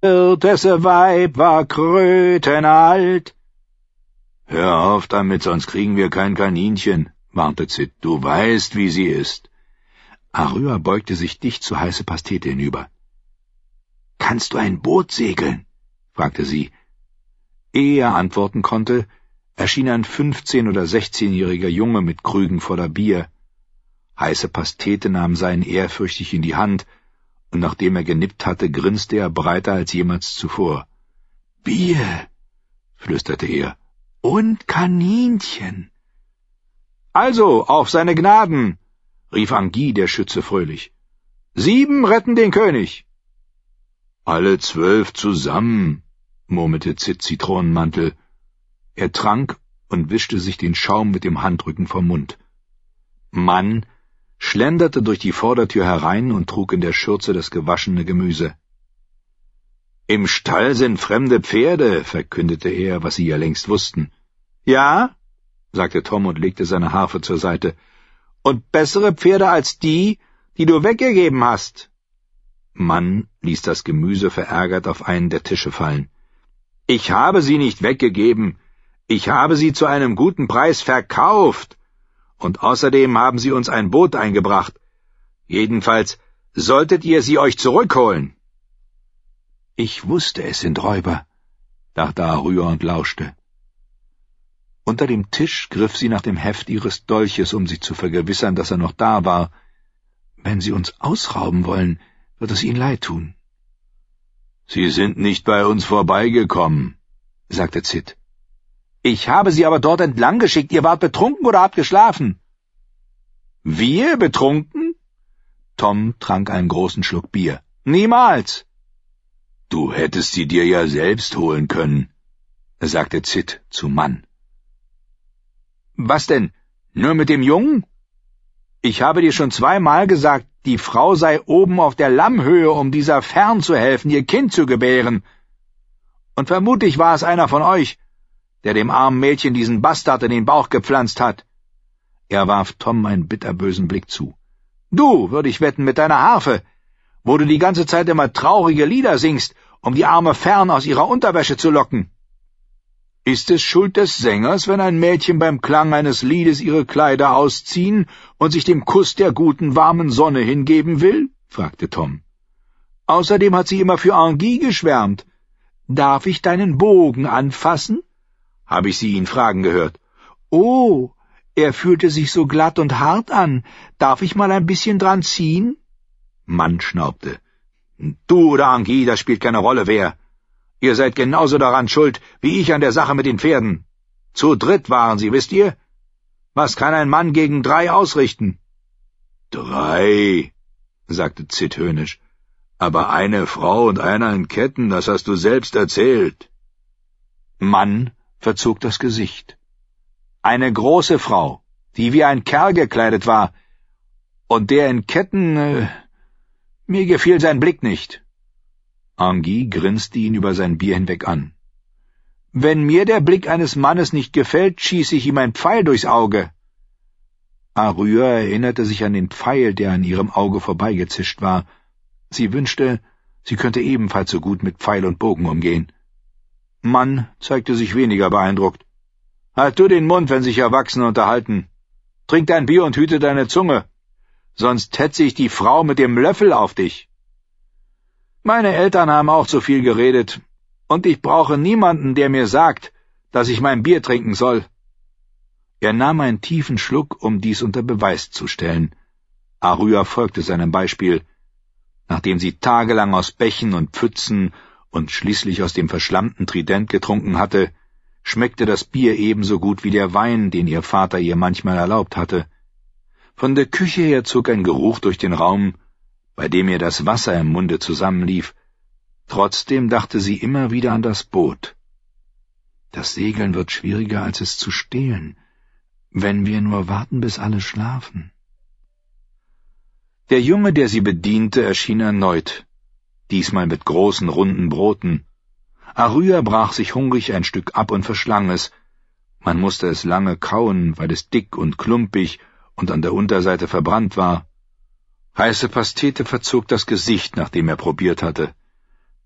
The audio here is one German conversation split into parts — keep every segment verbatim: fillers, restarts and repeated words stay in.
Das Weib war krötenalt. »Hör auf damit, sonst kriegen wir kein Kaninchen«, warnte Zit. »Du weißt, wie sie ist.« Arya beugte sich dicht zu Heiße Pastete hinüber. »Kannst du ein Boot segeln?« fragte sie. Ehe er antworten konnte, erschien ein fünfzehn- oder sechzehnjähriger Junge mit Krügen voller Bier. Heiße Pastete nahm seinen ehrfürchtig in die Hand, und nachdem er genippt hatte, grinste er breiter als jemals zuvor. »Bier«, flüsterte er, »und Kaninchen.« »Also, auf seine Gnaden«, rief Anguy, der Schütze, fröhlich. »Sieben retten den König.« »Alle zwölf zusammen«, murmelte Zit Zitronenmantel. Er trank und wischte sich den Schaum mit dem Handrücken vom Mund. Mann schlenderte durch die Vordertür herein und trug in der Schürze das gewaschene Gemüse. »Im Stall sind fremde Pferde«, verkündete er, was sie ja längst wussten. »Ja«, sagte Tom und legte seine Harfe zur Seite, »und bessere Pferde als die, die du weggegeben hast.« Mann ließ das Gemüse verärgert auf einen der Tische fallen. »Ich habe sie nicht weggegeben. Ich habe sie zu einem guten Preis verkauft. Und außerdem haben sie uns ein Boot eingebracht. Jedenfalls solltet ihr sie euch zurückholen.« »Ich wusste, es sind Räuber«, dachte Arya und lauschte. Unter dem Tisch griff sie nach dem Heft ihres Dolches, um sich zu vergewissern, dass er noch da war. »Wenn sie uns ausrauben wollen, wird es ihnen leid tun.« »Sie sind nicht bei uns vorbeigekommen«, sagte Zit. »Ich habe sie aber dort entlang geschickt. Ihr wart betrunken oder habt geschlafen?« »Wir betrunken?« Tom trank einen großen Schluck Bier. »Niemals!« »Du hättest sie dir ja selbst holen können«, sagte Zit zu Mann. »Was denn? Nur mit dem Jungen? Ich habe dir schon zweimal gesagt, die Frau sei oben auf der Lammhöhe, um dieser Fern zu helfen, ihr Kind zu gebären. Und vermutlich war es einer von euch, der dem armen Mädchen diesen Bastard in den Bauch gepflanzt hat.« Er warf Tom einen bitterbösen Blick zu. »Du, würde ich wetten, mit deiner Harfe, wo du die ganze Zeit immer traurige Lieder singst, um die arme Fern aus ihrer Unterwäsche zu locken. Ist es Schuld des Sängers, wenn ein Mädchen beim Klang eines Liedes ihre Kleider ausziehen und sich dem Kuss der guten, warmen Sonne hingeben will?« fragte Tom. »Außerdem hat sie immer für Anguy geschwärmt. Darf ich deinen Bogen anfassen?« habe ich sie ihn fragen gehört. »Oh, er fühlte sich so glatt und hart an. Darf ich mal ein bisschen dran ziehen?« Mann schnaubte. »Du oder Anguy, das spielt keine Rolle, wer. Ihr seid genauso daran schuld, wie ich an der Sache mit den Pferden. Zu dritt waren sie, wisst ihr? Was kann ein Mann gegen drei ausrichten?« »Drei«, sagte Zit höhnisch. »Aber eine Frau und einer in Ketten, das hast du selbst erzählt.« Mann verzog das Gesicht. »Eine große Frau, die wie ein Kerl gekleidet war, und der in Ketten, äh, mir gefiel sein Blick nicht.« Anguy grinste ihn über sein Bier hinweg an. »Wenn mir der Blick eines Mannes nicht gefällt, schieße ich ihm ein Pfeil durchs Auge.« Arya erinnerte sich an den Pfeil, der an ihrem Auge vorbeigezischt war. Sie wünschte, sie könnte ebenfalls so gut mit Pfeil und Bogen umgehen. Mann zeigte sich weniger beeindruckt. »Halt du den Mund, wenn sich Erwachsene unterhalten. Trink dein Bier und hüte deine Zunge, sonst hetze ich die Frau mit dem Löffel auf dich. Meine Eltern haben auch zu viel geredet, und ich brauche niemanden, der mir sagt, dass ich mein Bier trinken soll.« Er nahm einen tiefen Schluck, um dies unter Beweis zu stellen. Arya folgte seinem Beispiel. Nachdem sie tagelang aus Bächen und Pfützen und schließlich aus dem verschlammten Trident getrunken hatte, schmeckte das Bier ebenso gut wie der Wein, den ihr Vater ihr manchmal erlaubt hatte. Von der Küche her zog ein Geruch durch den Raum, bei dem ihr das Wasser im Munde zusammenlief. Trotzdem dachte sie immer wieder an das Boot. Das Segeln wird schwieriger, als es zu stehlen, wenn wir nur warten, bis alle schlafen. Der Junge, der sie bediente, erschien erneut, diesmal mit großen, runden Broten. Arya brach sich hungrig ein Stück ab und verschlang es. Man musste es lange kauen, weil es dick und klumpig und an der Unterseite verbrannt war. Heiße Pastete verzog das Gesicht, nachdem er probiert hatte.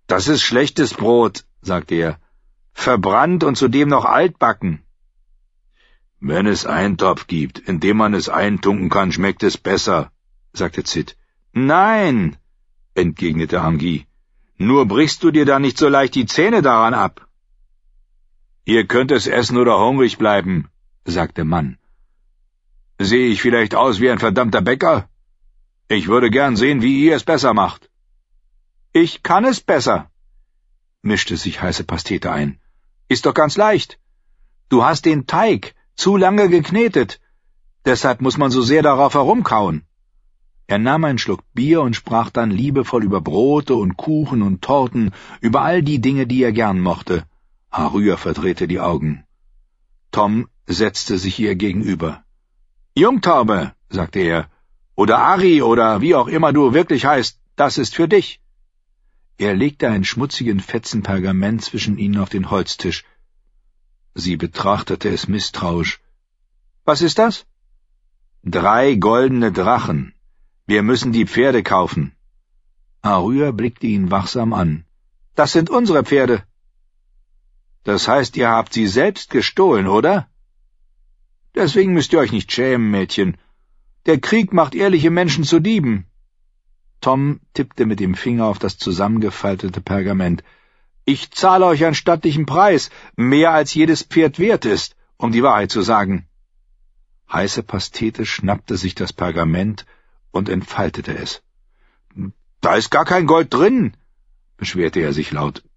Das ist schlechtes Brot, sagte er, verbrannt und zudem noch altbacken. Wenn es Eintopf gibt, in dem man es eintunken kann, schmeckt es besser, sagte Zit. Nein, entgegnete Anguille, nur brichst du dir da nicht so leicht die Zähne daran ab. Ihr könnt es essen oder hungrig bleiben, sagte Mann. Sehe ich vielleicht aus wie ein verdammter Bäcker? Ich würde gern sehen, wie ihr es besser macht. Ich kann es besser, mischte sich Heiße Pastete ein. Ist doch ganz leicht. Du hast den Teig zu lange geknetet, deshalb muss man so sehr darauf herumkauen. Er nahm einen Schluck Bier und sprach dann liebevoll über Brote und Kuchen und Torten, über all die Dinge, die er gern mochte. Aryeh verdrehte die Augen. Tom setzte sich ihr gegenüber. »Jungtaube«, sagte er, »oder Ari oder wie auch immer du wirklich heißt, das ist für dich.« Er legte einen schmutzigen Fetzen Pergament zwischen ihnen auf den Holztisch. Sie betrachtete es misstrauisch. »Was ist das?« »Drei goldene Drachen. Wir müssen die Pferde kaufen.« Aryeh blickte ihn wachsam an. »Das sind unsere Pferde.« »Das heißt, ihr habt sie selbst gestohlen, oder?« »Deswegen müsst ihr euch nicht schämen, Mädchen. Der Krieg macht ehrliche Menschen zu Dieben.« Tom tippte mit dem Finger auf das zusammengefaltete Pergament. »Ich zahle euch einen stattlichen Preis, mehr als jedes Pferd wert ist, um die Wahrheit zu sagen.« Heiße Pastete schnappte sich das Pergament und entfaltete es. »Da ist gar kein Gold drin«, beschwerte er sich laut.